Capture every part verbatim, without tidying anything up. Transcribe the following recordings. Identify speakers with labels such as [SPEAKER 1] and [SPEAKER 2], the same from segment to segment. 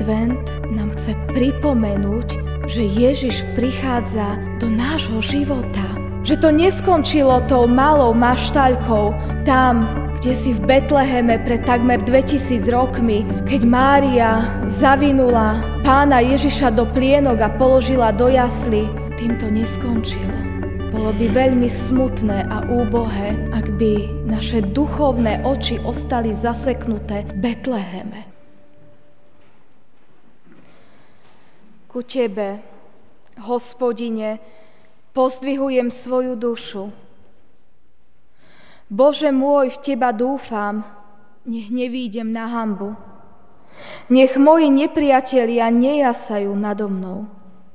[SPEAKER 1] Advent nám chce pripomenúť, že Ježiš prichádza do nášho života. Že to neskončilo tou malou maštaľkou tam, kde si v Betleheme pred takmer dvetisíc rokmi, keď Mária zavinula Pána Ježiša do plienok a položila do jasly. Tým to neskončilo. Bolo by veľmi smutné a úbohé, ak by naše duchovné oči ostali zaseknuté v Betleheme. Ku Tebe, Hospodine, pozdvihujem svoju dušu. Bože môj, v Teba dúfam, nech nevídem na hanbu. Nech moji nepriatelia nejasajú nado mnou.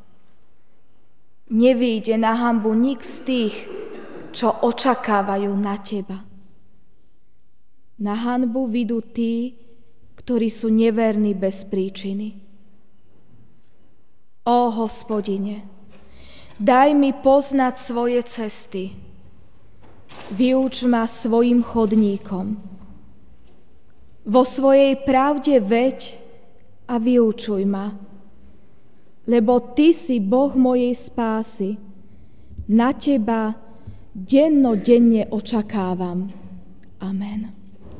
[SPEAKER 1] Nevíde na hanbu nik z tých, čo očakávajú na Teba. Na hanbu vidú tí, ktorí sú neverní bez príčiny. Ó Hospodine, daj mi poznať svoje cesty. Vyuč ma svojim chodníkom. Vo svojej pravde veď a vyučuj ma, lebo Ty si Boh mojej spásy. Na Teba dennodenne očakávam. Amen.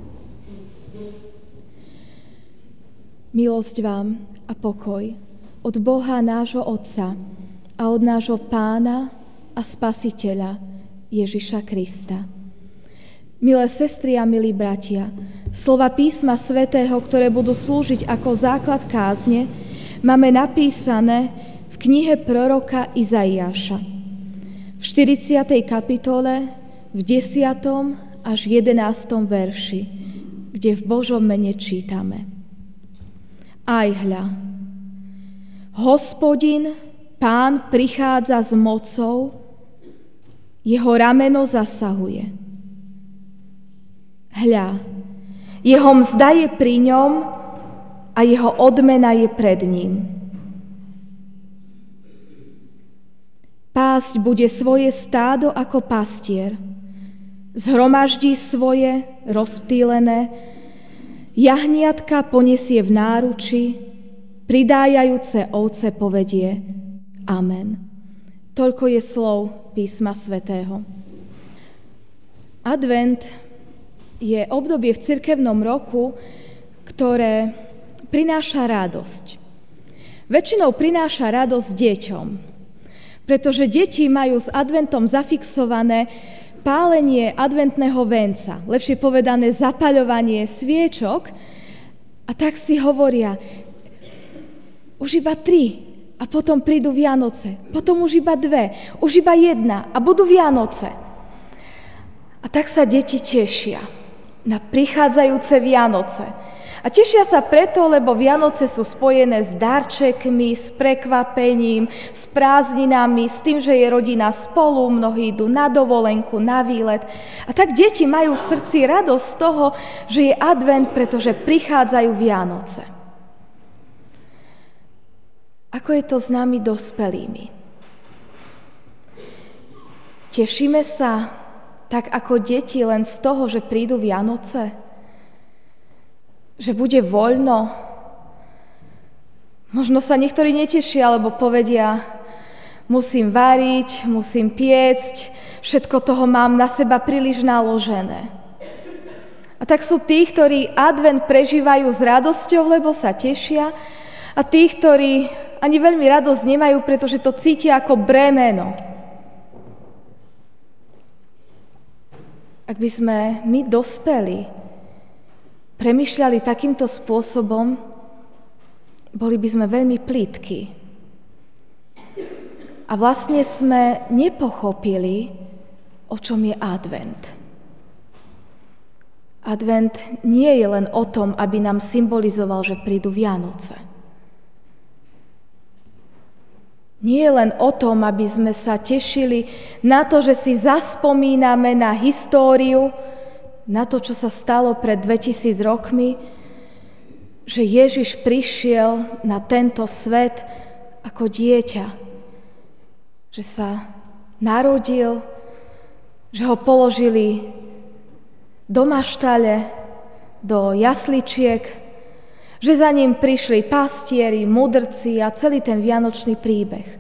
[SPEAKER 1] Milosť vám a pokoj od Boha nášho Otca a od nášho Pána a Spasiteľa Ježiša Krista. Milé sestry a milí bratia, slova písma svätého, ktoré budú slúžiť ako základ kázne, máme napísané v knihe proroka Izaiáša. V štyridsiatej kapitole, v desiatom až jedenástom verši, kde v Božom mene čítame. Aj hľa, Hospodin, Pán prichádza s mocou, jeho rameno zasahuje. Hľa, jeho mzda je pri ňom a jeho odmena je pred ním. Pásť bude svoje stádo ako pastier, zhromaždí svoje rozptýlené, jahniatka poniesie v náruči, pridájajúce ovce povedie Amen. Toľko je slov písma svätého. Advent je obdobie v cirkevnom roku, ktoré prináša radosť. Väčšinou prináša radosť deťom, pretože deti majú s adventom zafixované pálenie adventného venca, lepšie povedané zapaľovanie sviečok, a tak si hovoria, už iba tri a potom prídu Vianoce, potom už iba dve, už iba jedna a budú Vianoce. A tak sa deti tešia na prichádzajúce Vianoce. A tešia sa preto, lebo Vianoce sú spojené s darčekmi, s prekvapením, s prázdninami, s tým, že je rodina spolu, mnohí idú na dovolenku, na výlet. A tak deti majú v srdci radosť z toho, že je advent, pretože prichádzajú Vianoce. Ako je to s nami dospelými? Tešíme sa tak ako deti len z toho, že prídu Vianoce? Že bude voľno? Možno sa niektorí netešia, alebo povedia, musím variť, musím piecť, všetko toho mám na seba príliš naložené. A tak sú tí, ktorí advent prežívajú s radosťou, lebo sa tešia, a tí, ktorí ani veľmi radosť nemajú, pretože to cítia ako bremeno. Ak by sme my dospeli, premýšľali takýmto spôsobom, boli by sme veľmi plítki. A vlastne sme nepochopili, o čom je advent. Advent nie je len o tom, aby nám symbolizoval, že prídu Vianoce. Nie je len o tom, aby sme sa tešili na to, že si zaspomíname na históriu, na to, čo sa stalo pred dvetisíc rokmi, že Ježiš prišiel na tento svet ako dieťa, že sa narodil, že ho položili do maštale, do jasličiek, Že za ním prišli pastieri, mudrci a celý ten vianočný príbeh.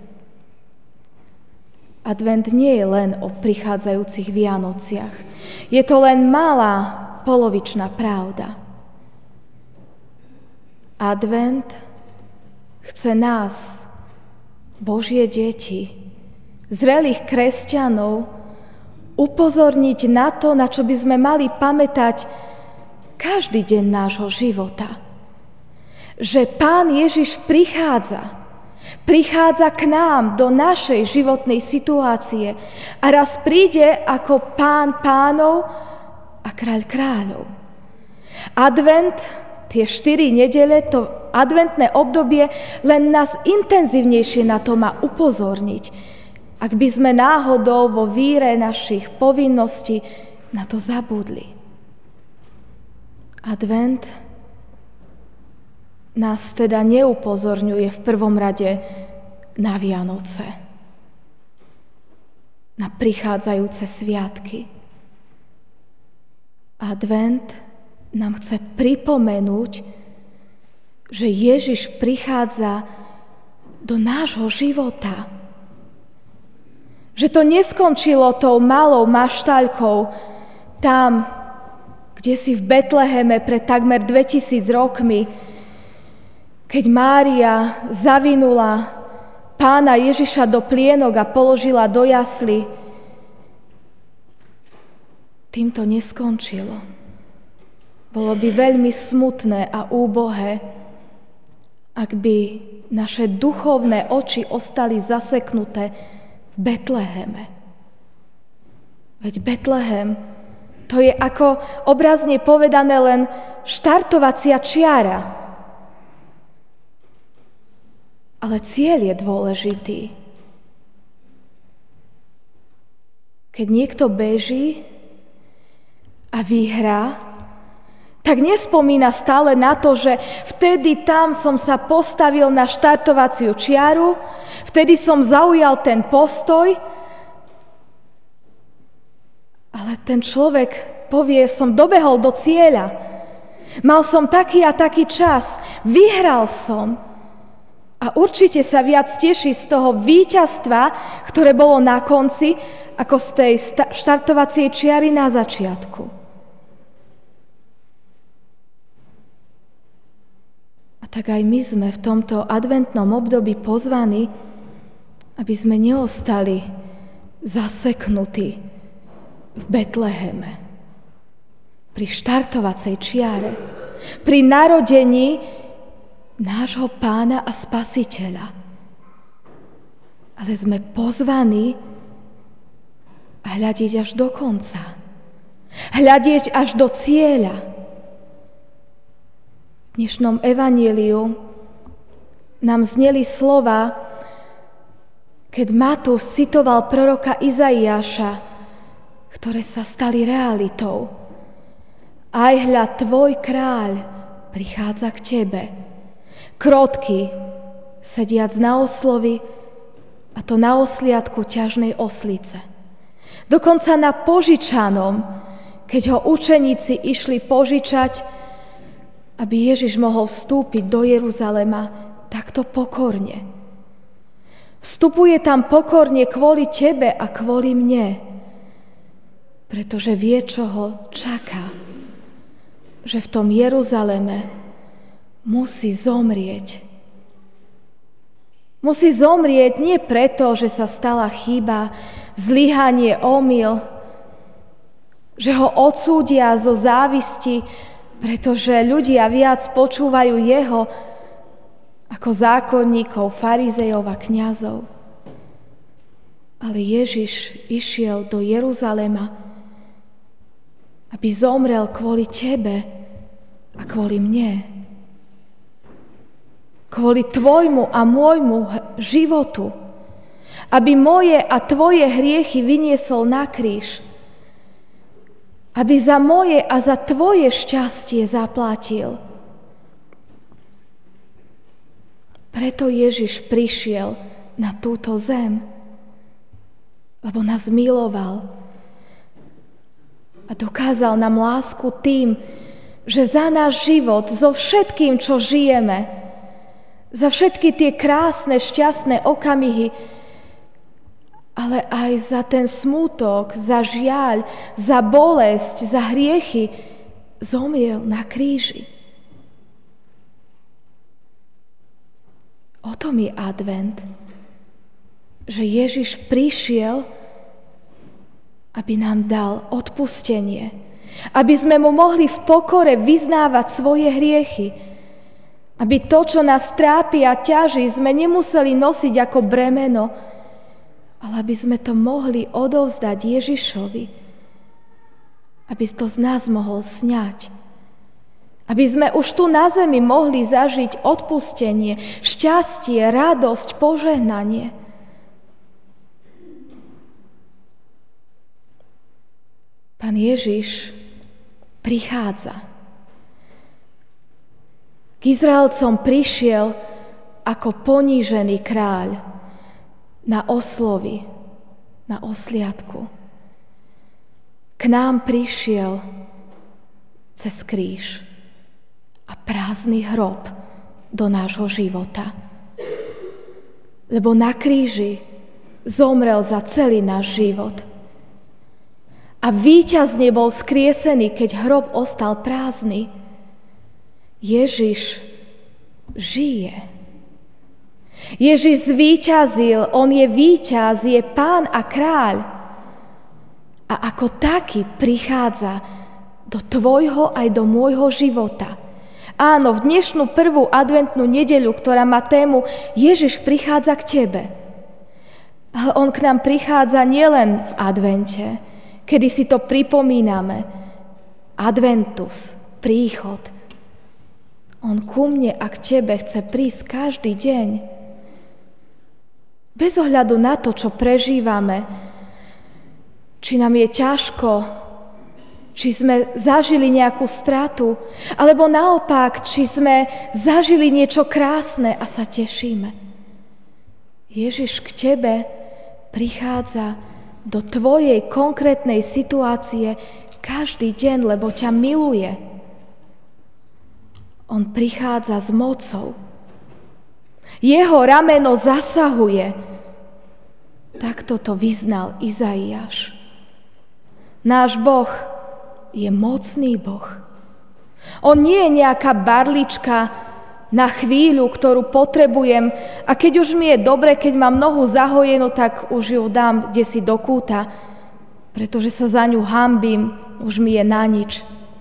[SPEAKER 1] Advent nie je len o prichádzajúcich Vianociach. Je to len malá, polovičná pravda. Advent chce nás, Božie deti, zrelých kresťanov, upozorniť na to, na čo by sme mali pamätať každý deň nášho života. Že Pán Ježiš prichádza. Prichádza k nám do našej životnej situácie a raz príde ako Pán pánov a Kráľ kráľov. Advent, tie štyri nedele, to adventné obdobie len nás intenzívnejšie na to má upozorniť. Ak by sme náhodou vo víre našich povinností na to zabudli. Advent nás teda neupozorňuje v prvom rade na Vianoce, na prichádzajúce sviatky. Advent nám chce pripomenúť, že Ježiš prichádza do nášho života. Že to neskončilo tou malou maštaľkou tam, kde si v Betleheme pred takmer dvetisíc rokmi, keď Mária zavinula Pána Ježiša do plienok a položila do jasly. Tým to neskončilo. Bolo by veľmi smutné a úbohé, ak by naše duchovné oči ostali zaseknuté v Betleheme. Veď Betlehem, to je ako obrazne povedané len štartovacia čiara. Ale cieľ je dôležitý. Keď niekto beží a vyhrá, tak nespomína stále na to, že vtedy tam som sa postavil na štartovaciu čiaru, vtedy som zaujal ten postoj, ale ten človek povie, som dobehol do cieľa, mal som taký a taký čas, vyhral som. A určite sa viac teší z toho víťazstva, ktoré bolo na konci, ako z tej štartovacej čiary na začiatku. A tak aj my sme v tomto adventnom období pozvaní, aby sme neostali zaseknutí v Betleheme, pri štartovacej čiare, pri narodení nášho Pána a Spasiteľa. Ale sme pozvaní hľadiť až do konca. Hľadiť až do cieľa. V dnešnom evanjeliu nám zneli slova, keď Matúš citoval proroka Izaiáša, ktoré sa stali realitou. Aj hľa, tvoj kráľ prichádza k tebe. Krotký, sediac na oslovi, a to na osliadku ťažnej oslice. Dokonca na požičanom, keď ho učeníci išli požičať, aby Ježiš mohol vstúpiť do Jeruzalema takto pokorne. Vstupuje tam pokorne kvôli tebe a kvôli mne, pretože vie, čo ho čaká. Že v tom Jeruzaleme musí zomrieť. Musí zomrieť nie preto, že sa stala chyba, zlyhanie, omyl, že ho odsúdia zo závisti, pretože ľudia viac počúvajú jeho ako zákonníkov, farizejov a kňazov. Ale Ježiš išiel do Jeruzalema, aby zomrel kvôli tebe a kvôli mne. Kvôli tvojmu a môjmu životu, aby moje a tvoje hriechy vyniesol na kríž, aby za moje a za tvoje šťastie zaplatil. Preto Ježiš prišiel na túto zem, lebo nás miloval a dokázal nám lásku tým, že za náš život, so všetkým, čo žijeme, za všetky tie krásne, šťastné okamihy, ale aj za ten smútok, za žiaľ, za bolesť, za hriechy, zomrel na kríži. O tom je advent, že Ježiš prišiel, aby nám dal odpustenie, aby sme mu mohli v pokore vyznávať svoje hriechy, aby to, čo nás trápi a ťaží, sme nemuseli nosiť ako bremeno, ale aby sme to mohli odovzdať Ježišovi, aby to z nás mohol sňať. Aby sme už tu na zemi mohli zažiť odpustenie, šťastie, radosť, požehnanie. Pán Ježiš prichádza. K Izraelcom prišiel ako ponížený kráľ na oslovi, na osliadku. K nám prišiel cez kríž a prázdny hrob do nášho života. Lebo na kríži zomrel za celý náš život. A víťazne bol skriesený, keď hrob ostal prázdny. Ježiš žije. Ježiš zvíťazil, on je víťaz, je pán a kráľ. A ako taký prichádza do tvojho aj do môjho života. Áno, v dnešnú prvú adventnú nedeľu, ktorá má tému Ježiš prichádza k tebe. Ale on k nám prichádza nielen v advente, kedy si to pripomíname. Adventus, príchod. On ku mne a k tebe chce prísť každý deň. Bez ohľadu na to, čo prežívame, či nám je ťažko, či sme zažili nejakú stratu, alebo naopak, či sme zažili niečo krásne a sa tešíme. Ježiš k tebe prichádza do tvojej konkrétnej situácie každý deň, lebo ťa miluje. On prichádza s mocou. Jeho rameno zasahuje. Takto to vyznal Izaiáš. Náš Boh je mocný Boh. On nie je nejaká barlička na chvíľu, ktorú potrebujem a keď už mi je dobre, keď mám nohu zahojenú, tak už ju dám kdesi do kúta, pretože sa za ňu hanbím, už mi je na nič.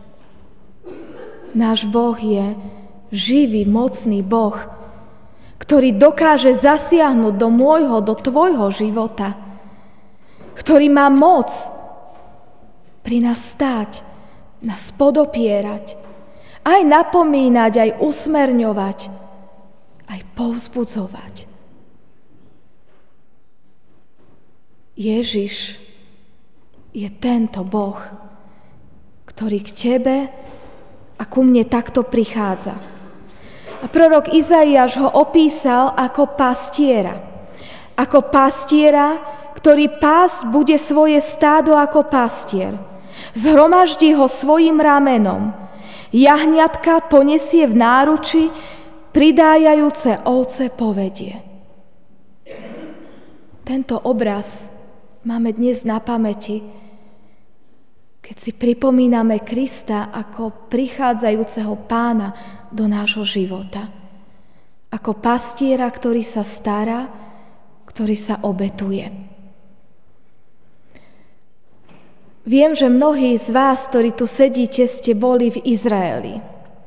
[SPEAKER 1] Náš Boh je živý, mocný Boh, ktorý dokáže zasiahnuť do môjho, do tvojho života, ktorý má moc pri nás stáť, nás podopierať, aj napomínať, aj usmerňovať, aj povzbudzovať. Ježiš je tento Boh, ktorý k tebe a ku mne takto prichádza. A prorok Izaiáš ho opísal ako pastiera. Ako pastiera, ktorý pás bude svoje stádo ako pastier. Zhromaždí ho svojim ramenom. Jahňatka ponesie v náruči, pridájajúce ovce povedie. Tento obraz máme dnes na pamäti, keď si pripomíname Krista ako prichádzajúceho pána do nášho života. Ako pastiera, ktorý sa stará, ktorý sa obetuje. Viem, že mnohí z vás, ktorí tu sedíte, ste boli v Izraeli.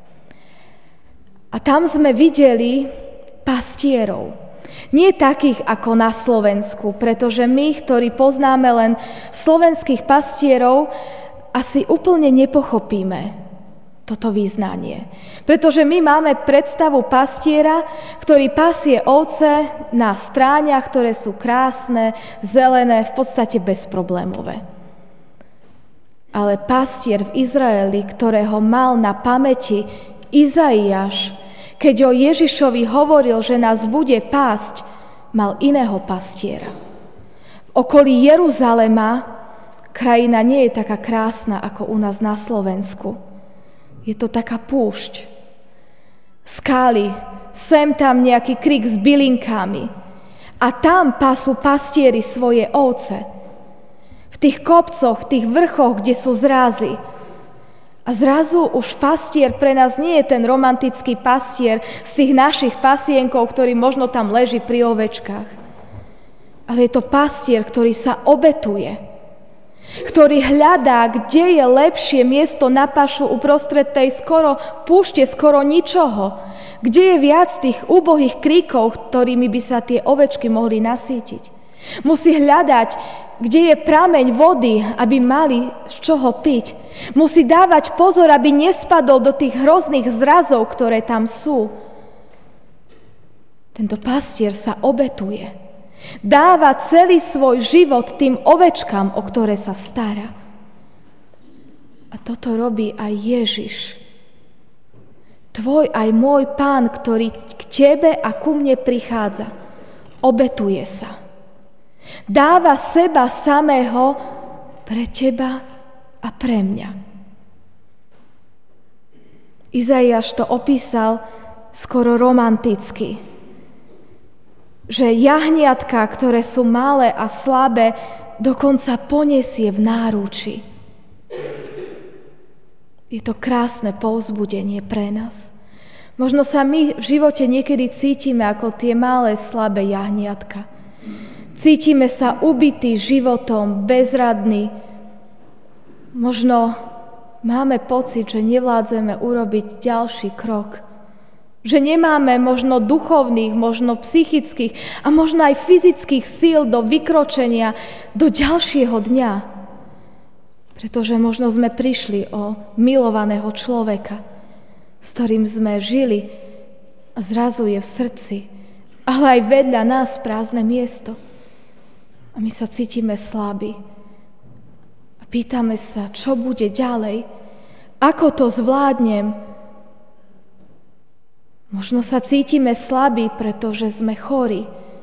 [SPEAKER 1] A tam sme videli pastierov. Nie takých ako na Slovensku, pretože my, ktorí poznáme len slovenských pastierov, asi úplne nepochopíme toto význanie. Pretože my máme predstavu pastiera, ktorý pasie ovce na stráňach, ktoré sú krásne, zelené, v podstate bezproblémové. Ale pastier v Izraeli, ktorého mal na pamäti Izaiáš, keď o Ježišovi hovoril, že nás bude pásť, mal iného pastiera. V okolí Jeruzalema krajina nie je taká krásna ako u nás na Slovensku. je to taká púšť. Skály, sem tam nejaký krik s bylinkami. A tam pasú pastieri svoje ovce. V tých kopcoch, v tých vrchoch, kde sú zrázy. A zrazu už pastier pre nás nie je ten romantický pastier z tých našich pasienkov, ktorý možno tam leží pri ovečkách. Ale je to pastier, ktorý sa obetuje, ktorý hľadá, kde je lepšie miesto na pašu uprostred tej skoro púšte, skoro ničoho, kde je viac tých úbohých kríkov, ktorými by sa tie ovečky mohli nasýtiť. Musí hľadať, kde je prameň vody, aby mali z čoho piť. Musí dávať pozor, aby nespadol do tých hrozných zrazov, ktoré tam sú. Tento pastier sa obetuje. Dáva celý svoj život tým ovečkám, o ktoré sa stará. A toto robí aj Ježiš. Tvoj aj môj Pán, ktorý k tebe a ku mne prichádza. Obetuje sa. Dáva seba samého pre teba a pre mňa. Izaiáš to opísal skoro romanticky, že jahniatka, ktoré sú malé a slabé, dokonca poniesie v náruči. Je to krásne povzbudenie pre nás. Možno sa my v živote niekedy cítime ako tie malé, slabé jahniatka. Cítime sa ubití životom, bezradní. Možno máme pocit, že nevládzeme urobiť ďalší krok. Že nemáme možno duchovných, možno psychických a možno aj fyzických síl do vykročenia do ďalšieho dňa. Pretože možno sme prišli o milovaného človeka, s ktorým sme žili a zrazu je v srdci, ale aj vedľa nás prázdne miesto. A my sa cítime slabí. A pýtame sa, čo bude ďalej, ako to zvládnem. Možno sa cítime slabí, pretože sme chorí.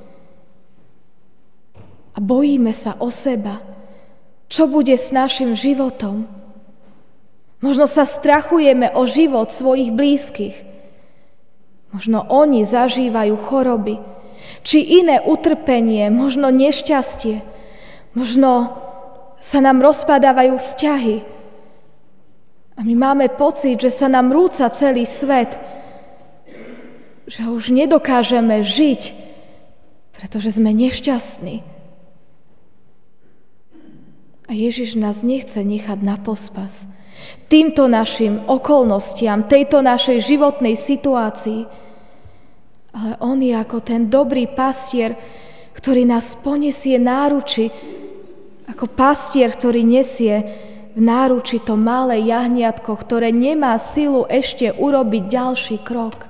[SPEAKER 1] A bojíme sa o seba. Čo bude s našim životom? Možno sa strachujeme o život svojich blízkych. Možno oni zažívajú choroby, či iné utrpenie, možno nešťastie. Možno sa nám rozpadávajú vzťahy. A my máme pocit, že sa nám rúca celý svet, že už nedokážeme žiť, pretože sme nešťastní. A Ježiš nás nechce nechať na pospas týmto našim okolnostiam, tejto našej životnej situácii. Ale on je ako ten dobrý pastier, ktorý nás poniesie náruči, ako pastier, ktorý nesie v náruči to malé jahniatko, ktoré nemá silu ešte urobiť ďalší krok.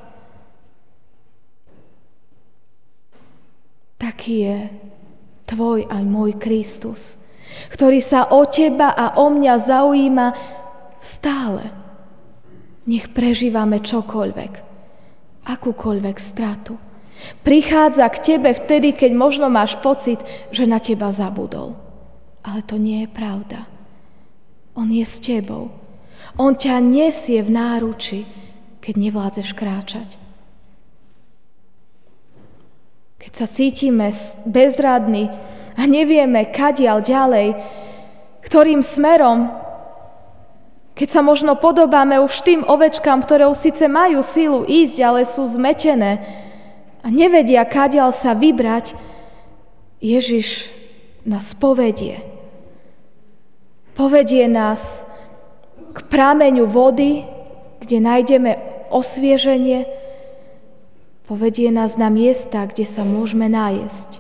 [SPEAKER 1] Taký je tvoj aj môj Kristus, ktorý sa o teba a o mňa zaujíma stále. Nech prežívame čokoľvek, akúkoľvek stratu. Prichádza k tebe vtedy, keď možno máš pocit, že na teba zabudol. Ale to nie je pravda. On je s tebou. On ťa nesie v náruči, keď nevládzeš kráčať. Keď sa cítime bezradní a nevieme, kadiaľ ďalej, ktorým smerom, keď sa možno podobáme už tým ovečkám, ktoré síce majú sílu ísť, ale sú zmetené a nevedia, kadiaľ sa vybrať, Ježiš nás povedie. Povedie nás k prameňu vody, kde nájdeme osvieženie. Povedie nás na miesta, kde sa môžeme nájsť.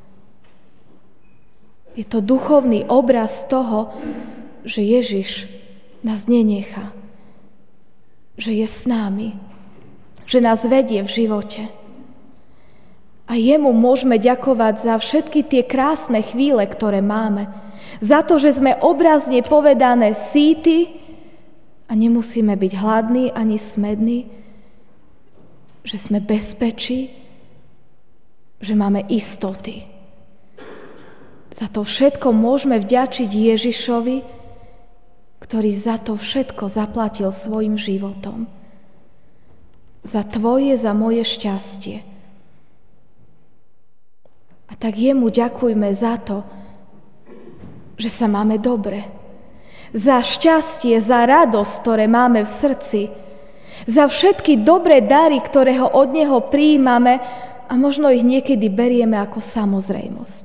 [SPEAKER 1] Je to duchovný obraz toho, že Ježiš nás nenechá, že je s námi, že nás vedie v živote. A jemu môžeme ďakovať za všetky tie krásne chvíle, ktoré máme. Za to, že sme obrazne povedané síti a nemusíme byť hladní ani smední, že sme bezpečí, že máme istoty. Za to všetko môžeme vďačiť Ježišovi, ktorý za to všetko zaplatil svojim životom. Za tvoje, za moje šťastie. A tak jemu ďakujme za to, že sa máme dobre. Za šťastie, za radosť, ktoré máme v srdci. Za všetky dobré dary, ktoré ho od neho prijímame a možno ich niekedy berieme ako samozrejmosť.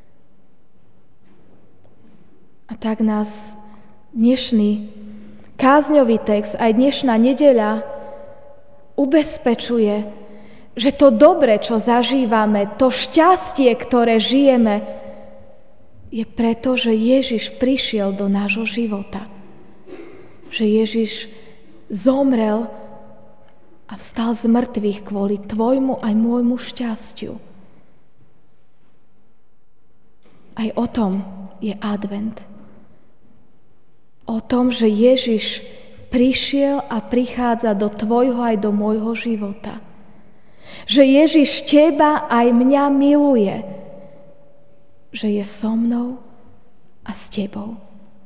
[SPEAKER 1] A tak nás dnešný kázňový text, aj dnešná nedeľa ubezpečuje, že to dobre, čo zažívame, to šťastie, ktoré žijeme, je preto, že Ježiš prišiel do nášho života. Že Ježiš zomrel a vstal z mŕtvych kvôli tvojmu aj môjmu šťastiu. Aj o tom je advent. O tom, že Ježiš prišiel a prichádza do tvojho aj do môjho života. Že Ježiš teba aj mňa miluje. Že je so mnou a s tebou.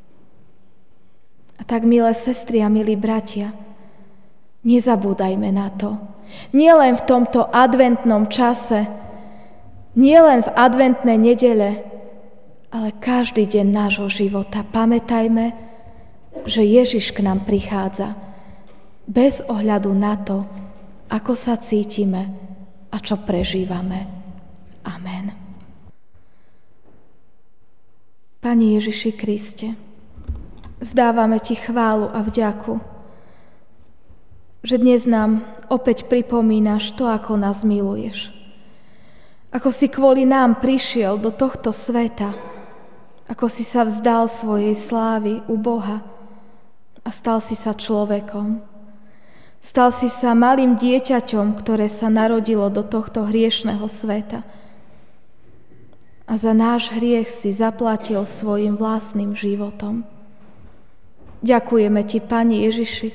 [SPEAKER 1] A tak, milé sestry a milí bratia, nezabúdajme na to. Nie len v tomto adventnom čase, nie len v adventnej nedele, ale každý deň nášho života. Pamätajme, že Ježiš k nám prichádza bez ohľadu na to, ako sa cítime a čo prežívame. Amen. Pane Ježiši Kriste, vzdávame Ti chválu a vďaku, že dnes nám opäť pripomínaš to, ako nás miluješ. Ako si kvôli nám prišiel do tohto sveta, ako si sa vzdal svojej slávy u Boha a stal si sa človekom. Stal si sa malým dieťaťom, ktoré sa narodilo do tohto hriešného sveta. A za náš hriech si zaplatil svojim vlastným životom. Ďakujeme Ti, Pane Ježiši,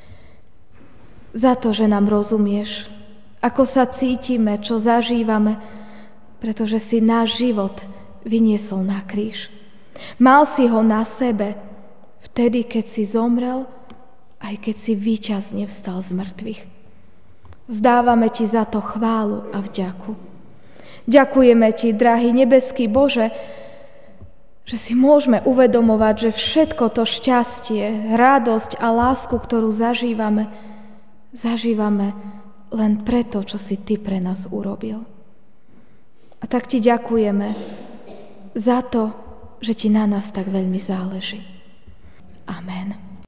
[SPEAKER 1] za to, že nám rozumieš, ako sa cítime, čo zažívame, pretože si náš život vyniesol na kríž. Mal si ho na sebe vtedy, keď si zomrel, aj keď si víťazne vstal z mŕtvych. Vzdávame Ti za to chválu a vďaku. Ďakujeme Ti, drahý nebeský Bože, že si môžeme uvedomovať, že všetko to šťastie, radosť a lásku, ktorú zažívame, zažívame len preto, čo si Ty pre nás urobil. A tak Ti ďakujeme za to, že Ti na nás tak veľmi záleží. Amen.